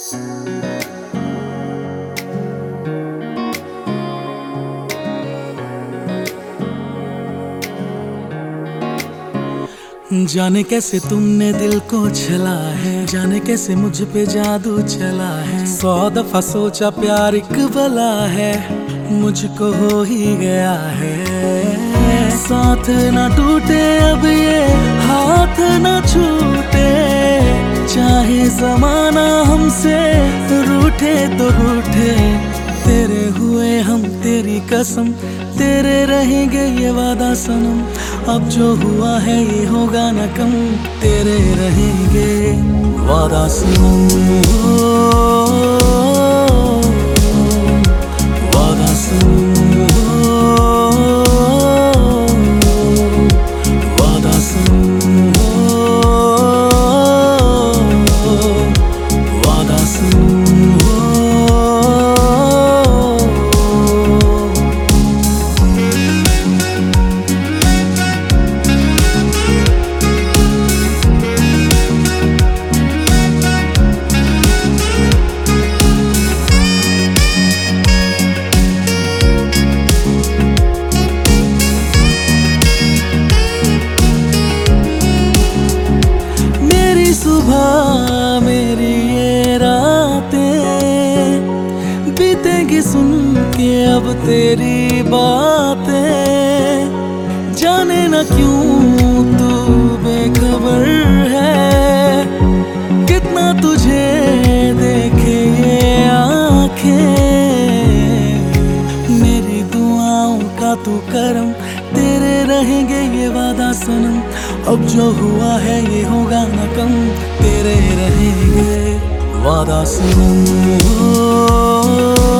जाने कैसे तुमने दिल को छला है, जाने कैसे मुझ पे जादू चला है। 100 दफा सोचा प्यार एक बला है, मुझको हो ही गया है। साथ ना टूटे अब ये हाथ ना छूटे, चाहे जमाना हमसे रूठे तो रूठे। तेरे हुए हम तेरी कसम, तेरे रहेंगे ये वादा सनम। अब जो हुआ है ये होगा न कम, तेरे रहेंगे वादा सनम। वादा सनम, वादा सनम, वादा सनम। सुबह मेरी ये रातें बीतेंगी सुन के अब तेरी बातें। जाने न क्यों तू बेखबर है, कितना तुझे देखे ये आँखें। मेरी दुआओं का तू करम, तेरे रहेंगे ये वादा सनम। अब जो हुआ है ये होगा न कम, तेरे रहेंगे वादा सनम।